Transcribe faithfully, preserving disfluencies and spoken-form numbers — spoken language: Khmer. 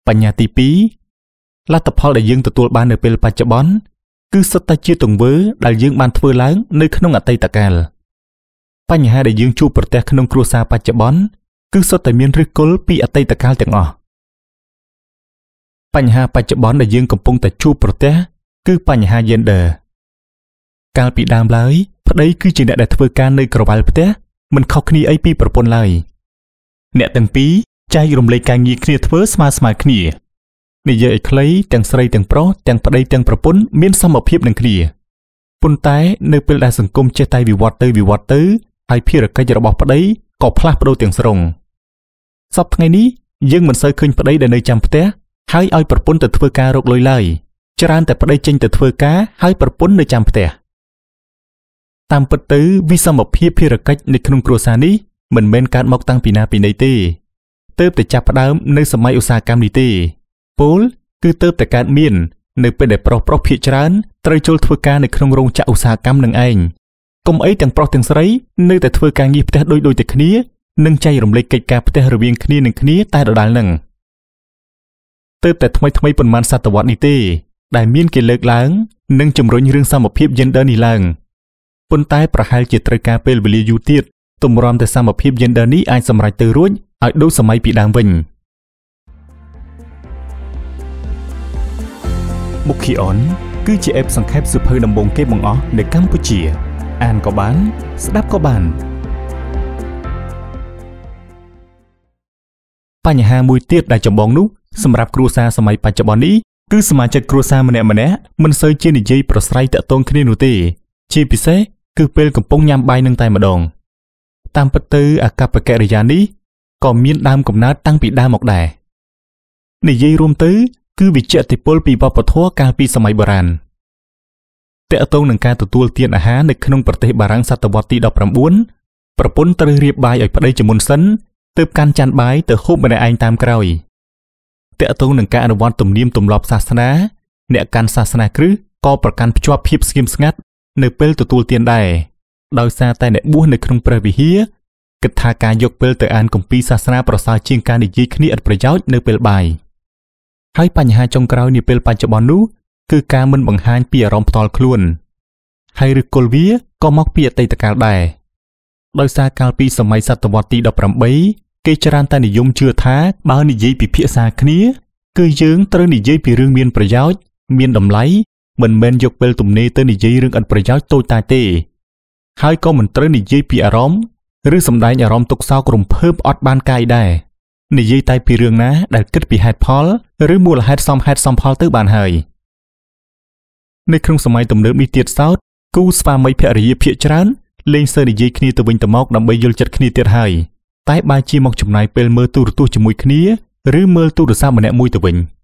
បញ្ញាទីពីរលទ្ធផលដែលយើងទទួលបាននៅពេលបច្ចុប្បន្នគឺសុទ្ធតែជាទង្វើដែលយើងបានធ្វើឡើងនៅក្នុងអតីតកាលបញ្ហាដែលយើងជួបប្រទះក្នុងគ្រួសារបច្ចុប្បន្នគឺសុទ្ធតែមានឫសគល់ពីអតីតកាលទាំងអស់បញ្ហាបច្ចុប្បន្នដែលយើងកំពុងតែជួបប្រទះគឺបញ្ហា gender កាលពីដើមឡើយប្តីគឺជាអ្នកដែលធ្វើការនៅក្រវ៉ាល់ផ្ទះមិនខុសគ្នាអីពីប្រពន្ធឡើយអ្នកទាំងពីរចែករំលែកការងារគ្នាធ្វើស្មើស្មើគ្នានិយាយឲ្យខ្លីទាំងស្រីទាំងប្រុសទាំងប្តីទាំងប្រពន្ធមានសមភាពនឹងគ្នាប៉ុន្តែនៅពេលដែលសង្គមចេះតែវិវត្តទៅវិវត្តទៅហើយភារកិច្ចរបស់ប្តីក៏ផ្លាស់ប្ដូរទាំងស្រុងសប្តាហ៍ថ្ងៃនេះយើងមិនសូវឃើញប្តីដែលនៅចាំផ្ទះហើយឲ្យប្រពន្ធទៅធ្វើការរកលុយឡើយច្រើនតែប្តីចេញទៅធ្វើការហើយប្រពន្ធនៅចាំផ្ទះតាមពិតទៅវិសមភាពភារកិច្ចនៅក្នុងគ្រួសារនេះមិនមែនកើតមកតាំងពីណាពីណីទេទើបតែចាប់ផ្ដើមនៅសម័យឧស្សាហកម្មនេះទេពលគឺទើបតែកើតមាននៅពេលដែលប្រុសប្រុសភាគច្រើនត្រូវចូលធ្វើការនៅក្នុងរោងចក្រឧស្សាហកម្មនឹងឯងកុំអីទាំងប្រុសទាំងស្រីនៅតែធ្វើការងារផ្ទះដូចដូចតែគ្នានិងចែករំលែកកិច្ចការផ្ទះរវាងគ្នានឹងគ្នាតែដដែលនឹងទើបតែថ្មីថ្មីប៉ុន្មានសតវត្សនេះទេដែលមានគេលើកឡើងនិងជំរុញរឿងសមភាព gender នេះឡើងប៉ុន្តែប្រហែលជាត្រូវការពេលវេលាយូរទៀតទម្រាំតែសមភាព gender នេះអាចសម្រេចទៅរួចឲ្យដូចសម័យពីដើមវិញមុខីអនគឺជាអេបសង្ខេបសៀវភៅដំបូងគេបង្អស់នៅកម្ពុជាអានក៏បានស្ដាប់ក៏បានបញ្ហាមួយទៀតដែលចម្បងនោះសម្រាប់គ្រួសារសម័យបច្ចុប្បន្ននេះគឺសមាជិកគ្រួសារម្នាក់ម្នាក់មិនសូវជានិយាយប្រស្រ័យតាក់ទងគ្នានោះទេជាពិសេសគឺពេលកំពុងញ៉ាំបាយនឹងតែម្ដងតាមពិតទៅអាកប្បកិរិយានេះក៏មានដើមកំណើតតាំងពីដើមមកដែរនិយាយរួមទៅគឺវិជ្ជាឥទ្ធិពលពីវប្បធម៌កាលពីសម័យបុរាណតាក់ទងនឹងការទទួលទានអាហារនៅក្នុងប្រទេសបារាំងសតវត្សទីដប់ប្រាំបួនប្រពន្ធត្រូវរៀបបាយឲ្យប្តីជាមុនសិនទើបកាន់ចានបាយទៅហូបម្នាក់ឯងតាមក្រោយតាក់ទងនឹងការអនុវត្តទំនៀមទម្លាប់សាសនាអ្នកកាន់សាសនាគ្រិស្តក៏ប្រកាន់ភ្ជាប់ភាពស្ងៀមស្ងាត់នៅពេលទទួលទានដែរដោយសារតែអ្នកបួសនៅក្នុងព្រះវិហារគិតថាការយកពេលទៅអានគម្ពីរសាសនាប្រសើរជាងការនិយាយគ្នាឥតប្រយោជន៍នៅពេលបាយហើយបញ្ហាចុងក្រោយនាពេលបច្ចុប្បន្ននោះគឺការមិនបង្ហាញពីអារម្មណ៍ផ្ទាល់ខ្លួនហើយឬគល់វាក៏មកពីអតីតកាលដែរដោយសារកាលពីសម័យសតវត្សទីដប់ប្រាំបីគេច្រើនតែនិយមជឿថាបើនិយាយពិភាក្សាគ្នាគឺយើងត្រូវនិយាយពីរឿងមានប្រយោជន៍មានតម្លៃមិនមែនយកពេលទំនេរទៅនិយាយរឿងឥតប្រយោជន៍តូចតាចទេហើយក៏មិនត្រូវនិយាយពីអារម្មណ៍ឬសម្ដែងអារម្មណ៍ទុក្ខសោករំភើបអត់បានកាយដែរនិយាយតែពីរឿងណាដែលគិតពីហេតុផលឬមូលហេតុសមហេតុសមផលទៅបានហើយនៅក្នុងសម័យទំនើបនេះទៀតសោតគូស្វាមីភរិយាភាគច្រើនលេងសើនិយាយគ្នាទៅវិញទៅមកដើម្បីយល់ចិត្តគ្នាទៀតហើយតែបែរជាមកចំណាយពេលមើលទូរទស្សន៍ជាមួយគ្នាឬមើលទូរស័ព្ទម្នាក់មួយទៅវិញ